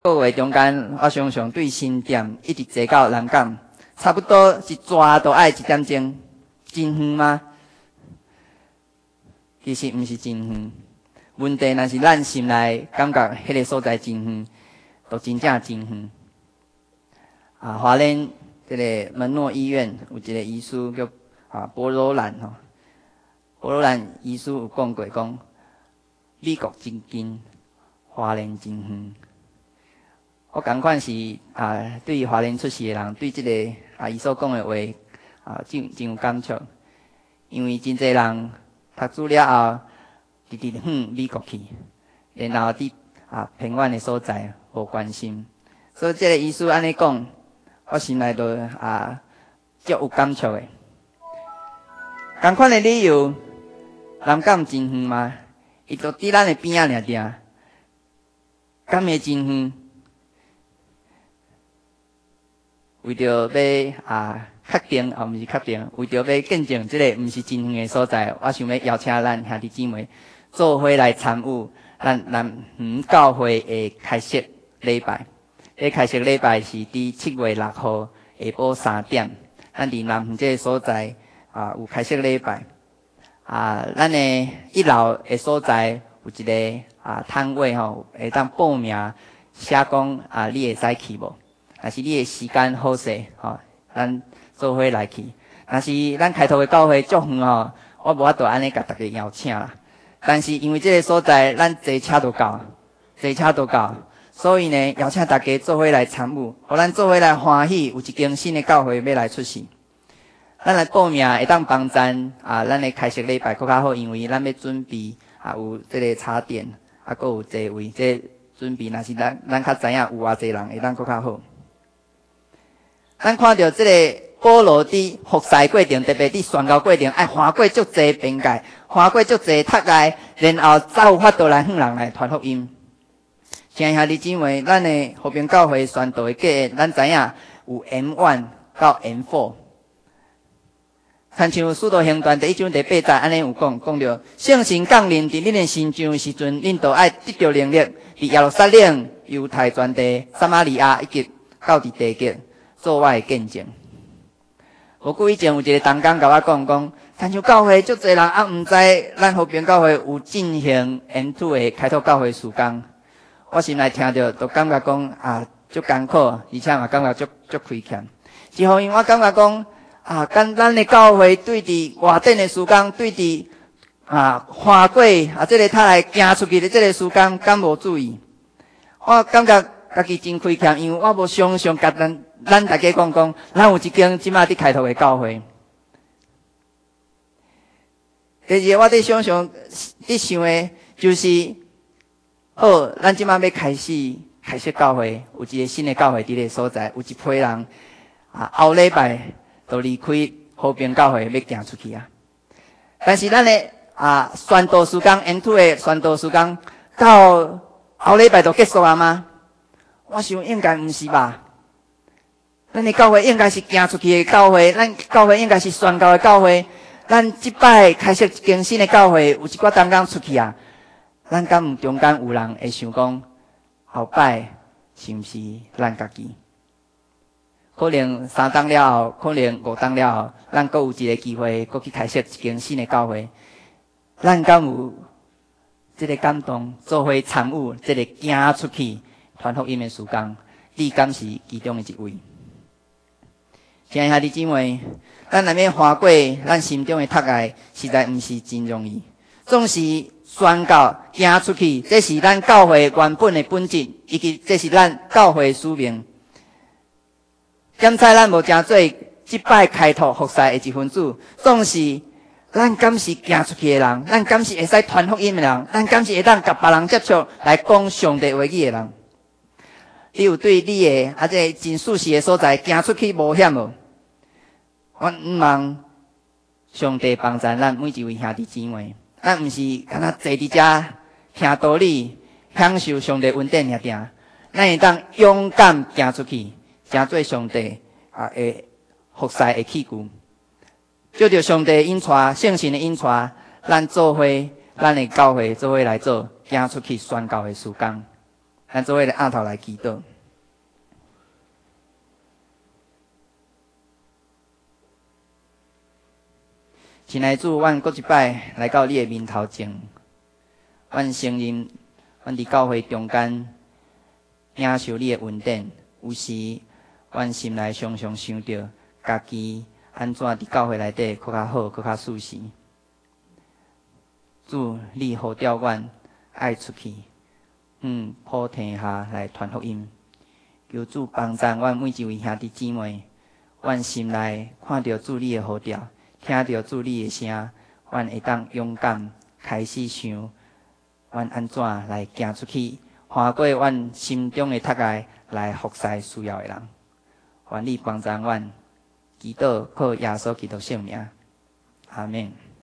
个月中间，我常常对新店一直坐到南港，差不多一抓都爱1点钟，真远吗？其实毋是真远，问题若是咱心内感觉迄个所在真远，都真正真远。华联这个门诺医院有一个医师叫波罗兰吼，波罗兰医师有讲过讲，美国真近，华联真远。我同款是对华联出世的人，对这个伊所讲的话真有感触，因为真侪人读书了后，直直往美国去，然后伫偏远的所在无关心，所以这个医师安尼讲，我心内都足有感触的。同款的理由，南港真远吗？伊就伫咱的边仔尔定，敢会真远？为着要确定，毋是确定，为着要见证这个毋是真远的所在，我想要邀请咱兄弟姊妹做伙来参与咱教会的开设礼拜。这开设礼拜是伫7月6号下晡3点，咱伫南园这个所在有开设礼拜。咱的1楼的所在有一个摊位吼，会当报名写讲你会使去无？若是你的时间好势吼，咱做伙来去。若是咱开拓的教会足远吼，我无法度安尼甲大家邀请啦。但是因为这个所在，咱坐车都够，所以呢，邀请大家做伙来参与，互咱做伙来欢喜，有一间新的教会要来出世。咱来报名会当帮咱咱的开设礼拜更较好，因为咱要准备有这个茶点，还有座位，这准备若是咱较知影有偌济人会当更较好。咱看到这个保罗伫服侍过程，特别伫宣告过程，爱跨过足侪边界，跨过足侪塔界，然后才有法度来向人来传福音。亲兄弟姊妹，咱的和平教会宣道的计划，咱知影有 M1 到 M4。亲像《使徒行传》第1章第8节安尼有讲到，圣神降临伫恁的身上时阵，恁就爱得到能力，伫耶路撒冷、犹太全地、撒玛利亚以及到伫地极。做我的见证。无久以前有一个同工甲我讲，亲像教会足侪人毋知咱和平教会有进行 M2 的开拓教会事工。我心内听着，就感觉讲足艰苦，而且嘛感觉足亏欠。一方面我感觉讲跟咱的教会对伫外顶的事工，对伫跨过这个塔来行出去的这个事工，敢无注意？我感觉家己真亏欠，因为我无常常甲咱大家讲，咱有一间即马伫开拓的教会。第二，我伫常常伫想的，就是好，咱即马要开设教会，有一个新的教会伫个所在，有一批人后礼拜就离开和平教会要行出去啊。但是咱的宣道事工 N2 的宣道事工到后礼拜就结束了吗？我想应该毋是吧。咱的教会应该是行出去的教会，咱教会应该是宣教的教会。咱即摆开设一间新的教会，有一寡同工出去啊。咱敢毋中间有人会想讲，后摆是毋是咱家己？可能3档了后，可能5档了后，咱阁有一个机会，阁去开设一间新的教会。咱敢有这个感动，做伙参与这个行出去传福音的事工？你敢是其中的一位？亲爱兄弟姊妹，咱若要跨过咱心中的塔界，实在毋是真容易。总是宣告行出去，这是咱教会原本的本质，以及这是咱教会的使命。检查咱无正做即摆开拓服侍的一份子，总是咱敢是行出去的人，咱敢是会使传福音的人，咱敢是会当甲别人接触来讲上帝话语的人。你有对你的这真舒适的所在行出去冒险无？我毋望上帝帮助咱每一位兄弟姊妹，咱毋是干那坐伫遮听道理，享受上帝恩典尔定，咱会当勇敢行出去，成做上帝的服侍的器具。借着上帝的引带，圣神的引带，咱做伙，咱的教会做伙来做行出去宣教的事工。 咱做伙咧额头来祈祷。亲爱的主，阮搁一摆来到你的面头前，阮承认，阮伫教会中间领受你的恩典，有时阮心内常常想着家己安怎伫教会内底搁较好，搁较舒适。主，你呼召阮爱出去，普天下来传福音。求主帮助阮每一位兄弟姊妹，阮心内看到主你的呼召，听到主你的声，阮会当勇敢开始想，阮安怎来行出去，跨过阮心中的塔盖来服侍需要的人。愿你帮助阮，祈祷靠耶稣基督圣名，阿门。